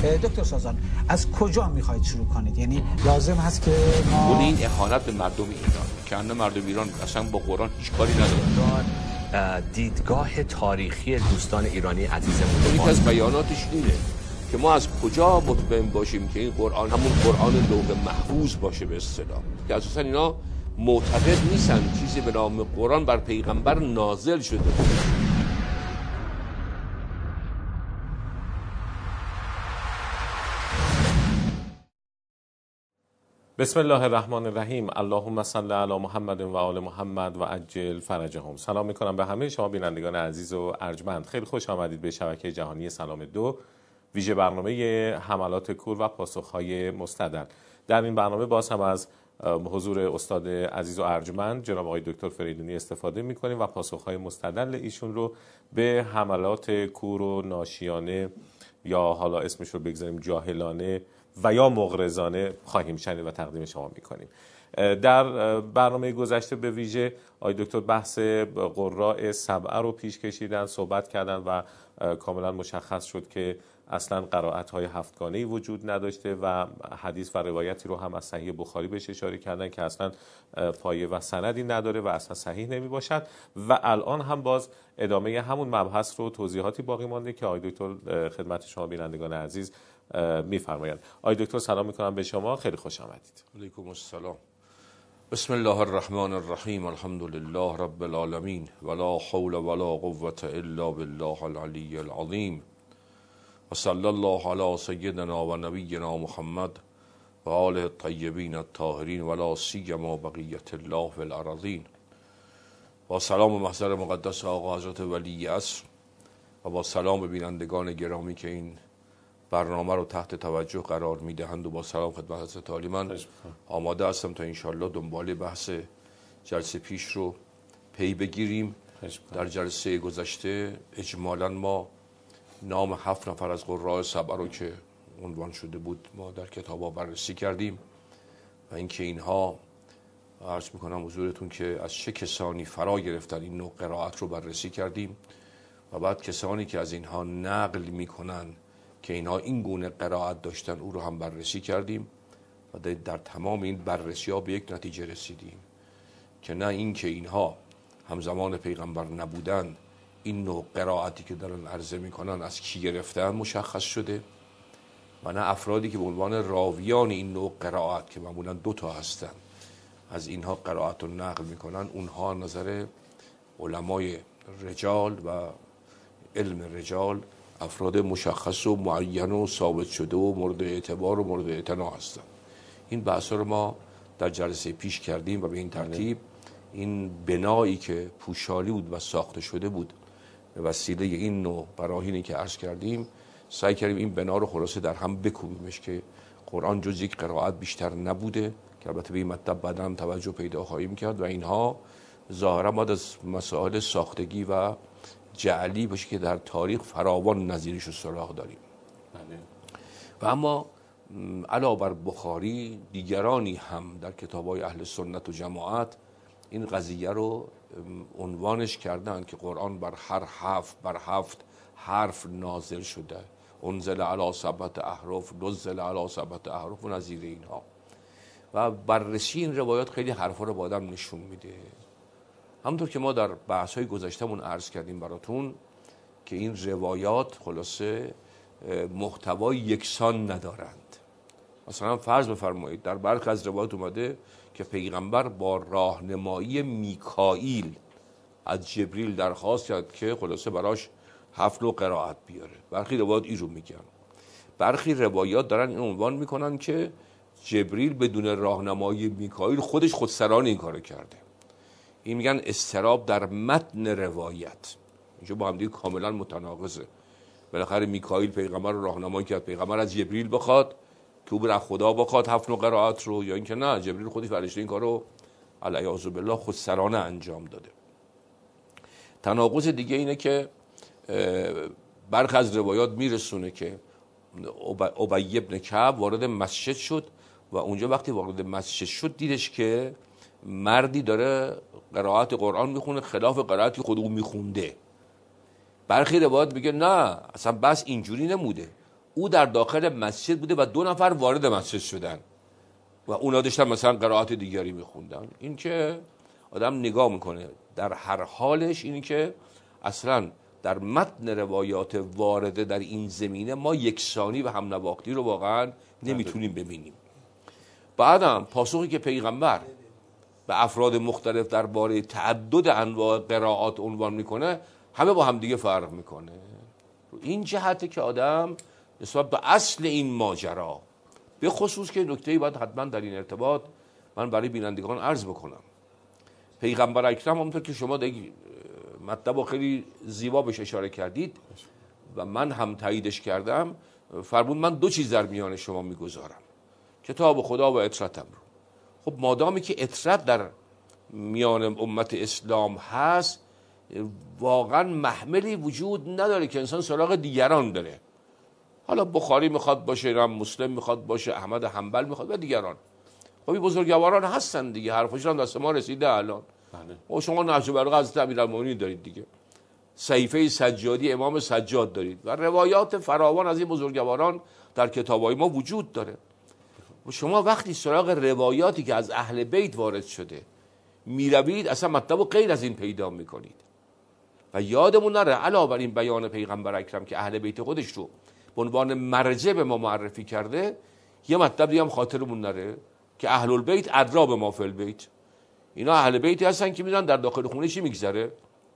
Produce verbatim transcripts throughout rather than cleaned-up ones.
دکتر سازان از کجا میخواید شروع کنید؟ یعنی لازم هست که ما اون این اهانت به مردم ایران که اصلا مردم ایران اصلا با قرآن هیچ کاری ندارن. دیدگاه تاریخی دوستان ایرانی عزیزمون، یکی از بیاناتش اینه که ما از کجا مطمئن باشیم که این قرآن همون قرآن لوح محفوظ باشه به اصطلاح، که اساسا اینا معتقد نیستن چیزی به نام قرآن بر پیغمبر نازل شده. بسم الله الرحمن الرحیم. اللهم صل علی محمد و آل محمد و عجل فرجهم. سلام میکنم به همه شما بینندگان عزیز و ارجمند. خیلی خوش آمدید به شبکه جهانی سلام دو، ویژه برنامه حملات کور و پاسخهای مستدل. در این برنامه باز هم از حضور استاد عزیز و ارجمند جناب آقای دکتر فریدونی استفاده میکنیم و پاسخهای مستدل ایشون رو به حملات کور و ناشیانه یا حالا اسمش رو بگذاریم جاهلانه و یا مغرضانه خواهیم شنید و تقدیم شما میکنیم. در برنامه گذشته به ویژه آقای دکتر بحث قراء سبعه رو پیش کشیدن، صحبت کردن و کاملا مشخص شد که اصلا قرائت‌های هفتگانه‌ای وجود نداشته و حدیث و روایتی رو هم از صحیح بخاری بهش اشاره کردن که اصلا پایه و سندی نداره و اصلا صحیح نمی باشد. و الان هم باز ادامه همون مبحث رو توضیحاتی باقی مانده که آقای دکتر خدمت شما بینندگان عزیز میفرمایند. آقای دکتر سلام میکنم به شما، خیلی خوش آمدید. علیکم السلام. بسم الله الرحمن الرحیم. الحمد لله رب العالمین ولا حول ولا قوة الا بالله العلی العظیم و صلی الله علی سیدنا و نبینا محمد و آله الطیبین الطاهرین ولا سیما بقیت الله فی الارضین. با سلام و محضر مقدس آقا حضرت ولی عصر و با سلام به بینندگان گرامی که این برنامه رو تحت توجه قرار میدهند و با سلام خدمت حضرت عالی، من آماده هستم تا انشالله دنبال بحث جلسه پیش رو پی بگیریم. در جلسه گذشته اجمالا ما نام هفت نفر از قراء سبعه رو که عنوان شده بود ما در کتابا بررسی کردیم و اینکه اینها عرض میکنم حضورتون که از چه کسانی فرا گرفتن این نوع قرائت رو بررسی کردیم و بعد کسانی که از اینها نقل میکنن که اینها این گونه قرائت داشتن او رو هم بررسی کردیم و در تمام این بررسی ها به یک نتیجه رسیدیم که نه این که اینها همزمان پیغمبر نبودن، این نوع قرائتی که دارن عرضه میکنن از کی گرفتن مشخص شده و نه افرادی که به عنوان راویان این نوع قرائت که معمولا دو تا هستن از اینها قرائت رو نقل میکنن، اونها نظر علمای رجال و علم رجال افراد مشخص و معین و ثابت شده و مورد اعتبار و مورد اعتنا هستند. این بحثا رو ما در جلسه پیش کردیم و به این ترتیب این بنایی که پوشالی بود و ساخته شده بود به وسیله این نوع براهینی که عرض کردیم سعی کردیم این بنا رو خلاصه در هم بکوبیمش که قرآن جز یک قرائت بیشتر نبوده که البته به این مطلب بعدا هم توجه پیدا خواهیم کرد و اینها ظاهرا باید از مسائل ساختگی و جعلی باشه که در تاریخ فراوان نظیرش رو سراغ داریم. و اما علاوه بر بخاری دیگرانی هم در کتاب‌های اهل سنت و جماعت این قضیه رو عنوانش کردن که قرآن بر هر هفت بر هفت حرف نازل شده، انزل علی سبعة احرف، نزل علی سبعة احرف و نظیر اینها. و بررسی این روایات خیلی حرفا رو با آدم نشون میده. همونطور که ما در بحث‌های گذشتمون عرض کردیم براتون که این روایات خلاصه محتوای یکسان ندارند. مثلا فرض بفرمایید در برخی از روایات اومده که پیغمبر با راهنمایی میکائیل از جبریل درخواست کرد که خلاصه براش هفت نوع قرائت بیاره. برخی روایات این رو میگن. برخی روایات دارن این عنوان میکنن که جبریل بدون راهنمایی میکائیل خودش خودسرانه این کارو کرده. این میگن اضطراب در متن روایت، اینجا با هم دیگه کاملا متناقضه. بالاخره میکائیل پیغمبر رو راهنمایی کرد، پیغمبر از جبریل بخواد که او بر خدا بخواد هفت نوع قرائت رو، یا اینکه نه جبریل خودش فرشته این کارو علیه بالله خودسرانه انجام داده. تناقض دیگه اینه که برخی از روایات میرسونه که ابی بن کعب وارد مسجد شد و اونجا وقتی وارد مسجد شد دیدش که مردی داره قرائت قرآن میخونه خلاف قرائتی خود او میخونده. برخی روایات میگه نه اصلا بس اینجوری نموده، او در داخل مسجد بوده و دو نفر وارد مسجد شدن و اونا داشتن مثلا قرائت دیگری میخوندن. این که آدم نگاه میکنه در هر حالش، این که اصلا در متن روایات وارده در این زمینه ما یکسانی و هم نواختی رو واقعا نمیتونیم ببینیم. بعدم پاسخی که پیغمبر به افراد مختلف درباره تعدد انواع قرائات عنوان میکنه همه با همدیگه فرق میکنه. این جهته که آدم نسبت به اصل این ماجرا، به خصوص که نکته‌ای باید حتما در این ارتباط من برای بینندگان عرض بکنم. پیغمبر اکرم همونطور که شما در مطلب خیلی زیبا بهش اشاره کردید و من هم تاییدش کردم، فرمود من دو چیز در میان شما میگذارم، کتاب خدا و اطرتم رو. خب مادامی که اطرت در میان امت اسلام هست، واقعا محملی وجود نداره که انسان سراغ دیگران داره. حالا بخاری میخواد باشه، امام مسلم میخواد باشه، احمد حنبل میخواد و دیگران. خب این بزرگواران هستن دیگه، حرفشون هم دست ما رسیده الان. و شما نهج البلاغه از امیرالمومنین دارید دیگه، صحیفه سجادی امام سجاد دارید و روایات فراوان از این بزرگواران در کتابای ما وجود داره. و شما وقتی سراغ روایاتی که از اهل بیت وارد شده میروید، اصلا مطلب غیر از این پیدا میکنید. و یادمون نره علاوه بر این بیان پیغمبر اکرم که اهل بیت خودش رو به عنوان مرجع به ما معرفی کرده، یه مطلب دیگه هم خاطرمون نره که اهل البیت ادرا به ما فی البیت. اینا اهل بیتی هستن که میدونن در داخل خونه چی میگذره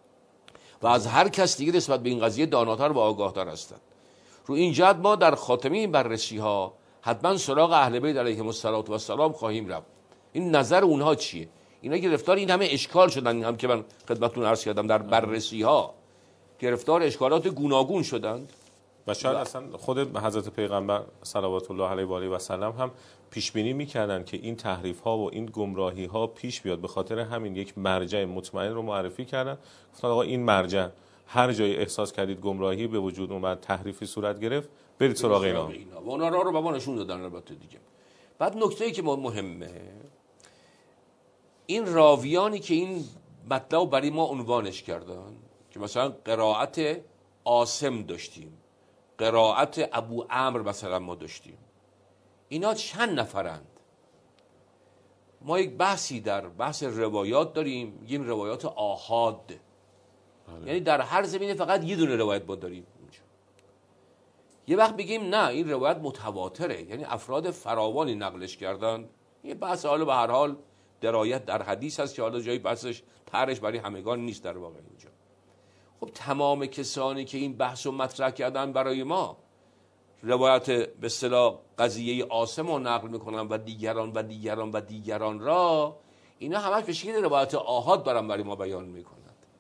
و از هر کس دیگه نسبت به این قضیه داناتر و آگاهتر هستن. رو این جهت ما در خاتمه این بررسی ها حتما سراغ اهل بیت علیهم السلام خواهیم رفت. این نظر اونها چیه؟ اینا گرفتار این همه اشکال شدن، هم که من خدمتتون عرض کردم در بررسی ها گرفتار اشکالات گوناگون شدند و شاید اصلا خود حضرت پیغمبر صلوات الله علیه و آله و سلم هم پیش بینی می‌کردن که این تحریف ها و این گمراهی ها پیش بیاد. به خاطر همین یک مرجع مطمئن رو معرفی کردن، گفتن آقا این مرجع هر جای احساس کردید گمراهی به وجود اومد، تحریفی صورت گرفت، برید سراغ اینا. و اونا راه رو به ما نشون دادن. البته دیگه بعد نکته‌ای که مهمه، این راویانی که این مطلب برای ما عنوانش کردن که مثلا قرائت عاصم داشتیم، قرائت ابو عمرو مثلا ما داشتیم، اینا چند نفرند؟ ما یک بحثی در بحث روایات داریم، میگیم روایات آحاد، یعنی در هر زمینه فقط یه دونه روایت با داریم اینجا. یه وقت بگیم نه این روایت متواتره، یعنی افراد فراوانی نقلش کردن. یه بحث حالا به هر حال درایت در حدیث هست که حالا جایی بحثش طرحش برای همگان نیست در واقع اینجا. خب تمام کسانی که این بحث رو مطرح کردن برای ما روایت به اصطلاح قضیه عاصم رو نقل میکنن و دیگران و دیگران و دیگران را، اینا همش به شکل روایت آحاد دارن برای ما بیان میکنند.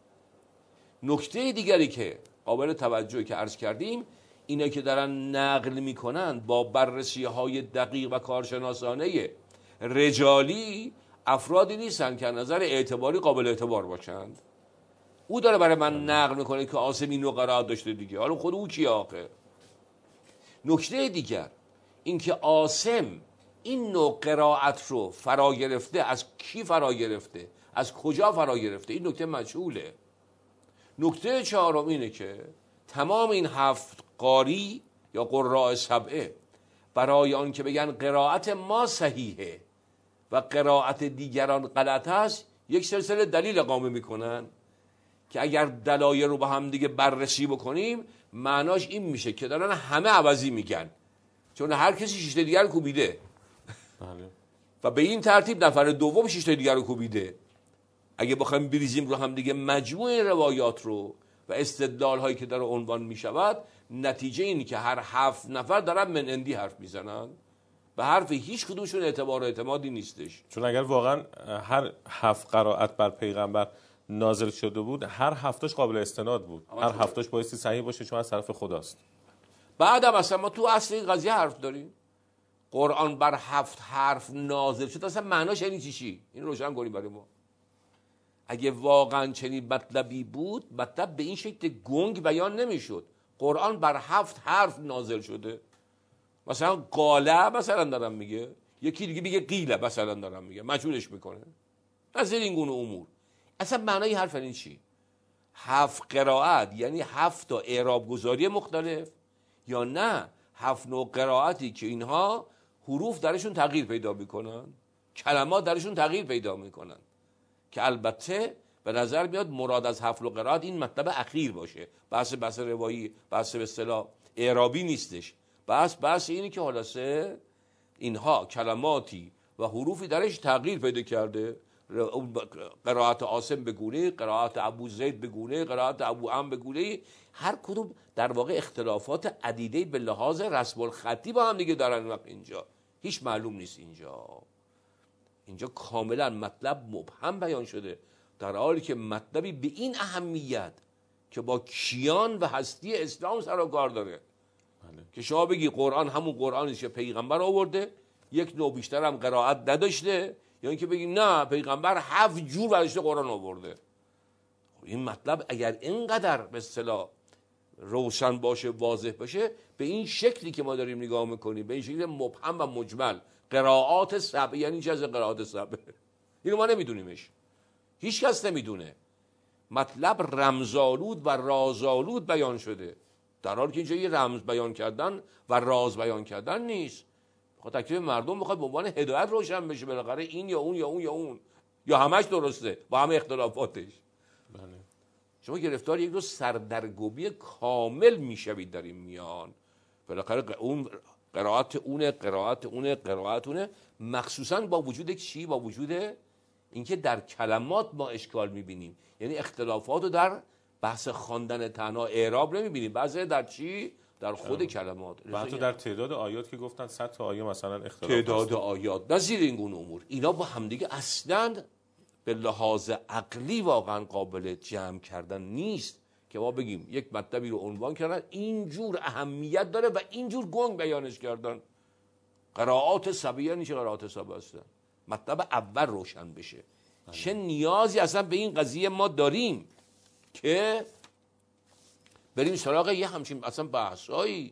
نکته دیگری که قابل توجهی که عرض کردیم، اینا که دارن نقل میکنن با بررسی های دقیق و کارشناسانه رجالی، افرادی نیستن که از نظر اعتباری قابل اعتبار باشند. او داره برای من نقل میکنه که عاصم این نوع قرائت داشته دیگه، حالا خود او کیه آخه؟ نکته دیگر این که عاصم این نوع قرائت رو فرا گرفته، از کی فرا گرفته، از کجا فرا گرفته، این نکته مجهوله. نکته چهارم اینه که تمام این هفت قاری یا قراء سبعه برای آن که بگن قرائت ما صحیحه و قرائت دیگران غلط هست، یک سلسله دلیل اقامه میکنن که اگر دلایل رو با هم دیگه بررسی بکنیم معناش این میشه که دارن همه عوضی میگن، چون هر کسی شیشته دیگر رو کوبیده و به این ترتیب نفر دوم شیشته دیگر رو کوبیده. اگه بخوایم بریزیم رو هم دیگه مجموع روایات رو و استدلال هایی که داره عنوان میشود، نتیجه اینه که هر هفت نفر دارن من اندی حرف میزنن، به حرف هیچ کدومشون اعتبار و اعتمادی نیستش. چون اگر واقعا هر هفت قرائت بر پیغمبر نازل شده بود، هر هفتاش قابل استناد بود، هر هفتاش بایستی صحیح باشه چون از طرف خداست. بعدم اصلا ما تو اصل این قضیه حرف داریم، قرآن بر هفت حرف نازل شد، اصلا معناش یعنی چی؟ این روشن کنیم برای ما. اگه واقعا چنین مطلبی بود، مطلب به این شکل گنگ بیان نمیشد. قرآن بر هفت حرف نازل شده، مثلا قاله مثلا دارم میگه، یکی دیگه میگه قیله مثلا دارم میگه، مجهولش میکنه از این گونه امور. اصلا معنای حرف این چی؟ هفت قرائت یعنی هفت تا اعراب گذاری مختلف، یا نه هفت نوع قرائتی که اینها حروف درشون تغییر پیدا میکنن، کلمات درشون تغییر پیدا میکنن، که البته به نظر میاد مراد از هفت نوع قرائت این مطلب اخیر باشه، بحث بحث روایی، بحث به اصطلاح اعرابی نیستش، بحث بحث اینی که خلاصه اینها کلماتی و حروفی درش تغییر پیدا کرده. قرائت عاصم بگونه، قرائت ابو زید بگونه، قرائت ابو عم بگونه، هر کدوم در واقع اختلافات عدیده به لحاظ رسم الخطی با هم دیگه دارن. وقت اینجا هیچ معلوم نیست، اینجا اینجا کاملا مطلب مبهم بیان شده، در حالی که مطلبی به این اهمیت که با کیان و هستی اسلام سر و کار داره بله. که شما بگی قرآن همون قرآنی که پیغمبر آورده، یک نوع بیشتر هم قرائت نداشته، یا اینکه بگی نه پیغمبر هفت جور برداشته قرآن آورده. این مطلب اگر اینقدر به اصطلاح روشن باشه، واضح باشه، به این شکلی که ما داریم نگاه میکنیم، به این شکل مبهم و مجمل، قرائات سبع، یعنی چه از قرائات سبع؟ اینو ما نمیدونیمش، هیچ کس نمیدونه. مطلب رمزآلود و رازآلود بیان شده، در حالی که اینجا یه رمز بیان کردن و راز بیان کردن نیست. خب تکلیف مردم میخواد به عنوان هدایت روشن بشه، بالاخره این یا اون یا اون یا اون یا همش درسته با همه اختلافاتش. بله. شما گرفتار یک روز سردرگمی کامل میشوید در این میان. بالاخره اون قرائت اونه، قرائت اونه، قرائت اونه، مخصوصا با وجود چی؟ با وجود اینکه در کلمات ما اشکال میبینیم، یعنی اختلافات رو در بحث خواندن تنها اعراب نمیبینیم، بعضی در چی؟ در خود ام. کلمات و حتی در تعداد آیات که گفتن صد تا آیه مثلا اختلاف تعداد آیات نظیر این گونه امور، اینا با همدیگه اصلا به لحاظ عقلی واقعا قابل جمع کردن نیست که ما بگیم یک مطلبی رو عنوان کردن اینجور اهمیت داره و اینجور گنگ بیانش کردن. قرائات سبعیه نیشه قرائات سبع هستن، مطلب اول روشن بشه. چه نیازی اصلا به این قضیه ما داریم که بریم سراغ یه همچین اصلا بحثایی؟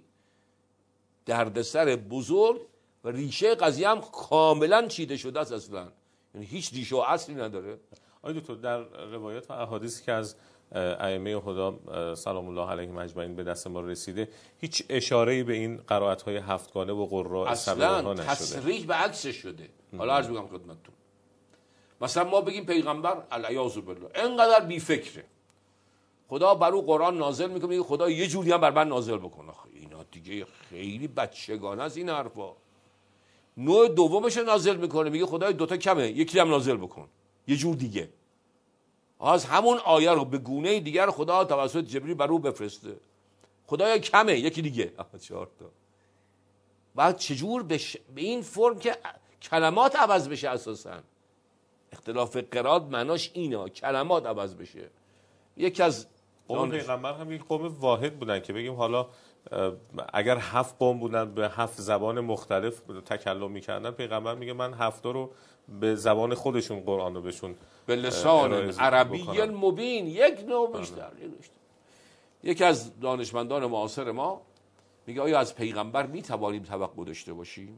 دردسر بزرگ و ریشه قضیه هم کاملا چیده شده است اصلا، یعنی هیچ ریشه و اصلی نداره. آقای دکتر، در روایات و احادیثی که از ائمه خدا سلام الله علیهم اجمعین به دست ما رسیده، هیچ اشاره‌ای به این قرائت‌های هفتگانه و قراء سبعه ها نشده. اصلا تصریح به عکسش شده. حالا عرض می‌کنم خدمتتون، مثلا ما بگیم پیغمبر العیاذ بالله اینقدر بی فکره، خدا بر او قرآن نازل میکنه، میگه خدا یه جوری هم بر من نازل بکنه. اینا دیگه خیلی بچگانه است این حرفا. نوع دومش نازل میکنه، میگه خدای دوتا کمه، یکی هم نازل بکن یه جور دیگه. از همون آیه رو به گونه دیگر خدا توسط جبریل بر او بفرسته، خدایا کمه یکی دیگه. چهار تا. بعد چجور بش... به این فرم که کلمات عوض بشه، اساسا اختلاف قرائت معناش اینه، کلمات عوض بشه. یکی از قوم پیغمبر هم یک قوم واحد بودن که بگیم حالا اگر هفت قوم بودن به هفت زبان مختلف تکلم میکردن، پیغمبر میگه من هفت رو به زبان خودشون قرآن رو بهشون به لسان عربی مبین، یک نوع بیشتر. یکی از دانشمندان معاصر ما میگه آیا از پیغمبر میتوانیم توقع داشته باشیم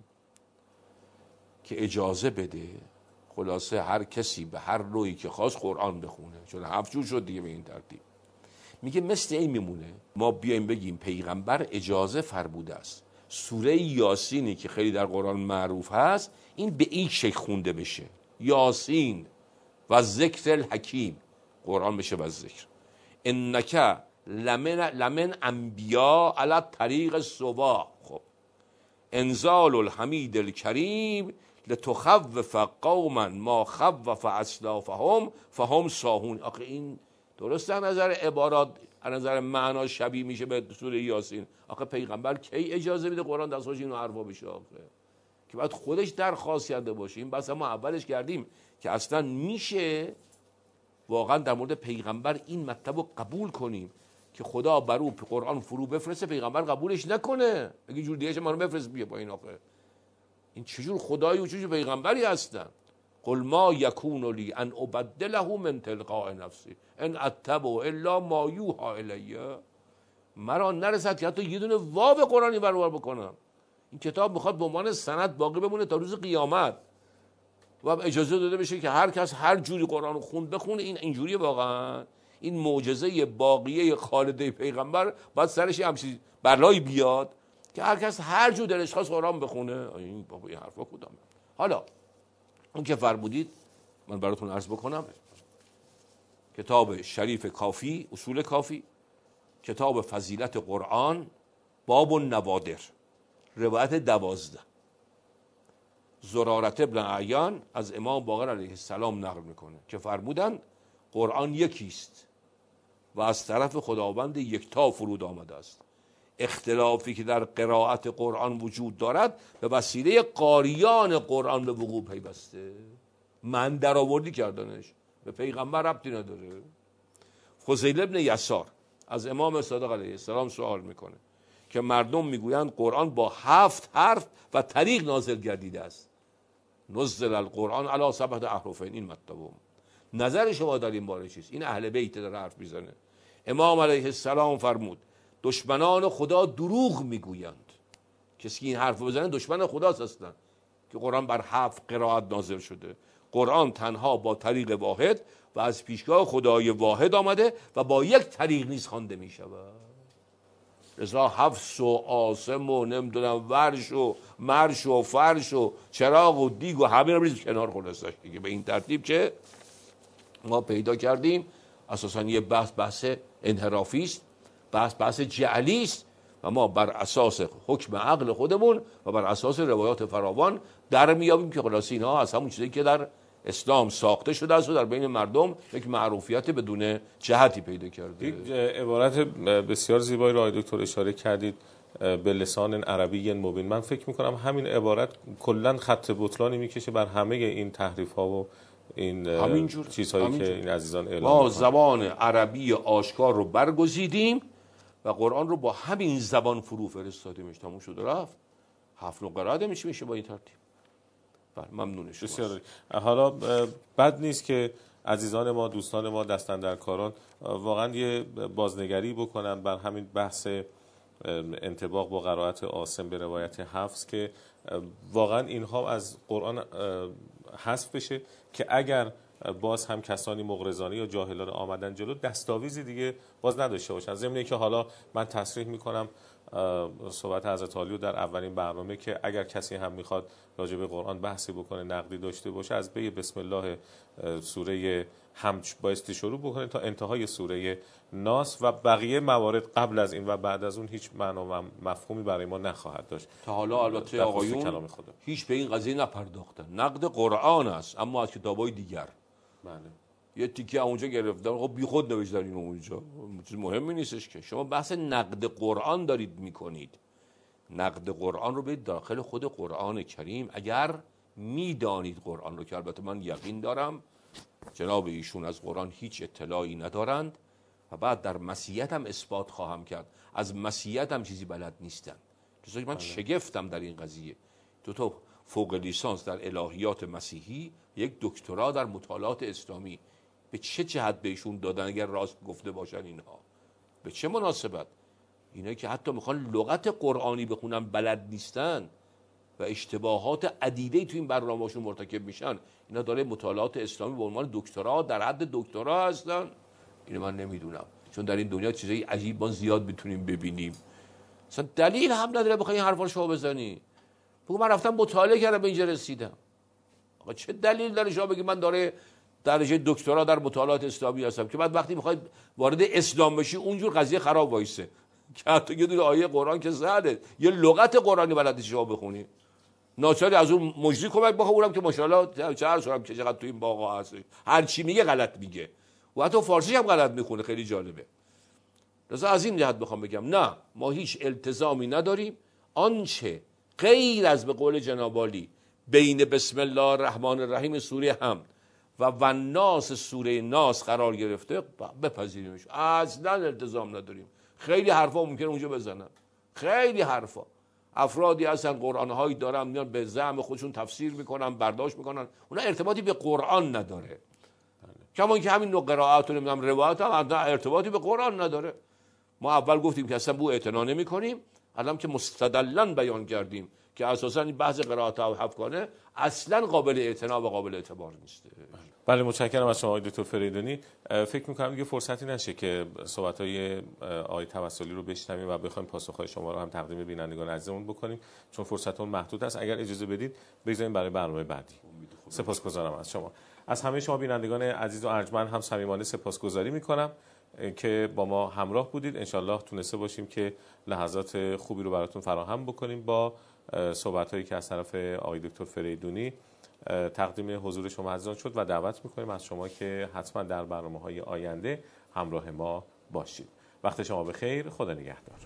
که اجازه بده خلاصه هر کسی به هر نوعی که خواست قرآن بخونه، چون هفت جور شد دیگه به این ترتیب. میگه مثل این میمونه ما بیایم بگیم پیغمبر اجازه فرموده است سوره یاسینی که خیلی در قرآن معروف هست این به این شکل خونده بشه، یاسین و ذکر الحکیم، قرآن بشه و ذکر، انک لمن لمن انبیا علی طریق سوا. خب انزال الحمید الکریم لتخوف قوما ما خوف اسلافهم فهم ساهون. آخه این درسته از نظر عبارات، از نظر معنا شبیه میشه به سوره یاسین. آخه پیغمبر کی اجازه میده قرآن دستش اینو حرفا بشه؟ آخه که بعد خودش درخواست کرده باشه. این بس ما اولش کردیم که اصلا میشه واقعا در مورد پیغمبر این مطلب رو قبول کنیم که خدا بر او قرآن فرو بفرسته، پیغمبر قبولش نکنه، اگه جور دیگه ما رو بفرست بیا با این. آخه این چجور خدایی و چجور پیغمبری هستن؟ قل ما یکون لی ان ابدله من تلقاء نفسی ان اتبع الا ما یوحى الی. مرا نرسد که حتی یه دونه واو قرآنی برابر بکنم. این کتاب میخواد به عنوان سند باقی بمونه تا روز قیامت و اجازه داده بشه که هر کس هر جوری قرآن رو خوند بخونه. این اینجوری واقعا این معجزه باقیه خالده پیغمبر باید سرش همچین بلایی بیاد که هر کس هر جو دلش خواست قرآن بخونه. این بابا این حرفا کدامه؟ حالا اون که فرمودید من براتون عرض بکنم، کتاب شریف کافی، اصول کافی، کتاب فضیلت قرآن، باب النوادر، روایت دوازده، زرارت ابن اعیان از امام باقر علیه السلام نقل میکنه که فرمودن قرآن یکیست و از طرف خداوند یکتا فرود آمده است. اختلافی که در قرائت قرآن وجود دارد به وسیله قاریان قرآن به وقوع پیوسته. من در آوردی کردنش، به پیغمبر ربطی نداره. فضیل ابن یسار از امام صادق علیه السلام سوال میکنه که مردم میگویند قرآن با هفت حرف و طریق نازل گردیده است. نزل القرآن علی سبعت احرفین. این مطلبم. نظر شما در این باره چیست؟ این اهل بیت در حرف میزنه. امام علیه السلام فرمود دشمنان خدا دروغ میگویند. کسی که این حرف بزنه دشمن خداست اصلا، که قرآن بر هفت قرائت نازل شده. قرآن تنها با طریق واحد و از پیشگاه خدای واحد آمده و با یک طریق نیز خوانده می شود. رضا حفص و عاصم و نمیدونم ورش و مرش و فرش و چراغ و دیگ و همه رو بریز کنار خلاصش دیگه. به این ترتیب که ما پیدا کردیم اساسا یه بحث بحث انحرافی است، بحث بحث جعلی است و ما بر اساس حکم عقل خودمون و بر اساس روایات فراوان در میابیم که خلاص اینها از همون چیزی که در اسلام ساخته شده است و در بین مردم یک معروفیت بدون جهتی پیدا کرده. یک عبارت بسیار زیبایی را آقای دکتر اشاره کردید، به لسان عربی مبین. من فکر میکنم همین عبارت کلا خط بطلانی میکشه بر همه این تحریف ها و این همینجور. چیزهایی همینجور. که این عزیزان اعلام ما زبان عربی آشکار رو برگزیدیم و قرآن رو با همین زبان فرو فرستادیمش. تموم شد رفت. هفت نو قرائت میشه میشه با این ترتیب. بله ممنون شما. حالا بد نیست که عزیزان ما، دوستان ما، دستاندرکاران واقعا یه بازنگری بکنن بر همین بحث انطباق با قرائت عاصم به روایت حفص که واقعا اینها از قرآن حذف بشه که اگر باز هم کسانی مغرضانه یا جاهلانه آمدن جلو دستاویزی دیگه باز نداشته باشن. ضمن اینکه حالا من تصریح میکنم صحبت حضرت عالی در اولین برنامه که اگر کسی هم میخواد راجع به قرآن بحثی بکنه، نقدی داشته باشه، از بی بسم الله سوره حمد بایستی شروع بکنه تا انتهای سوره ناس و بقیه موارد قبل از این و بعد از اون هیچ معنا و مفهومی برای ما نخواهد داشت. تا حالا البته آقایون هیچ به این قضیه نپرداختن. نقد قرآن است اما از کتابای دیگر. بله. یه تیکه اونجا گرفتن، خب بی خود نوشتن اینو اونجا. چیز مهمی نیستش که شما بحث نقد قرآن دارید میکنید. نقد قرآن رو به داخل خود قرآن کریم اگر میدانید قرآن رو، که البته من یقین دارم جناب ایشون از قرآن هیچ اطلاعی ندارند و بعد در مسیحیت هم اثبات خواهم کرد از مسیحیت هم چیزی بلد نیستن. چون من شگفتم در این قضیه. دو تا فوق لیسانس در الهیات مسیحی، یک دکترا در مطالعات اسلامی. به چه جهت بهشون دادن اگر راست گفته باشن اینها؟ به چه مناسبت؟ اینا که حتی میخوان لغت قرآنی بخونن بلد نیستن و اشتباهات عدیده تو این برنامه‌شون مرتکب میشن. اینا داره مطالعات اسلامی به عنوان دکترا در حد دکترا هستن. اینو من نمیدونم، چون در این دنیا چیزای عجیب ما زیاد میتونیم ببینیم. اصلا دلیل هم نداره بخوای این حرفا رو شما بزنی. بگو من رفتم مطالعه کردم به اینجا رسیدم. آقا چه دلیل داره شما بگی من داره درجه دکترا در مطالعات اسلامی هستم که بعد وقتی میخواید وارد اسلام بشی اونجور قضیه خراب وایسه که حتی یه دونه آیه قرآن که زده یه لغت قرآنی بلد شما بخونی. ناچاری از اون مجری کمک بخونم که ماشاءالله چه عرض کنم که چقدر تو این باغا هست، هر چی میگه غلط میگه و حتی فارسی هم غلط میخونه. خیلی جالبه. لذا از این جهت بخوام بگم نه، ما هیچ التزامی نداریم. آنچه غیر از به قول جناب عالی بین بسم الله الرحمن الرحیم سوره حمد و والناس سوره ناس قرار گرفته بپذیریمش. اصلا التزام نداریم. خیلی حرفا ممکنه اونجا بزنن، خیلی حرفا. افرادی هستن قرآن‌هایی دارن میان به زعم خودشون تفسیر میکنن، برداشت میکنن، اونا ارتباطی به قرآن نداره. کما که همین نوع قرائت و نمیدونم روایت هم ارتباطی به قرآن نداره. ما اول گفتیم که اصلا بو اعتنا نمی‌کنیم، الان که مستدلن بیان کردیم که اساساً این بحث قرائت اوحفگانه اصلا قابل اعتنا و قابل اعتبار نیست. بله متشکرم از شما آقای دکتر فریدونی. فکر می‌کنم دیگه فرصتی نشه که صحبت‌های آقای توسلی رو بشنویم و بخوایم پاسخ‌های شما رو هم تقدیم بینندگان عزیزمون بکنیم، چون فرصتمون محدود است. اگر اجازه بدید بگذاریم برای برنامه بعدی. سپاسگزارم از شما. از همه شما بینندگان عزیز و ارجمند هم صمیمانه سپاسگزاری می‌کنم که با ما همراه بودید. انشالله تونسته باشیم که لحظات خوبی رو براتون فراهم بکنیم با صحبت‌هایی که از طرف آقای دکتر فریدونی تقدیم حضور شما عزیزان شد و دعوت می‌کنیم از شما که حتما در برنامه‌های آینده همراه ما باشید. وقت شما بخیر. خدا نگهدار.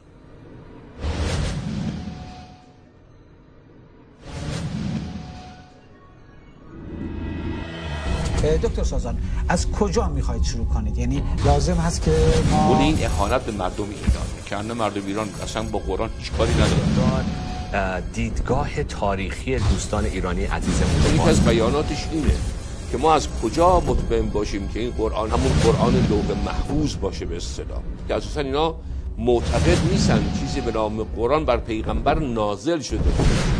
دکتر سازان از کجا میخواید شروع کنید؟ یعنی لازم هست که ما این اهانت به مردم ایران که اصلا مردم ایران اصلا با قرآن هیچ کاری ندارن. دیدگاه تاریخی دوستان ایرانی عزیزمون یکی از بیاناتش اینه که ما از کجا مطمئن باشیم که این قرآن همون قرآن لوح محفوظ باشه به اصطلاح، که اساسا اینا معتقد نیستن چیزی به نام قرآن بر پیغمبر نازل شده.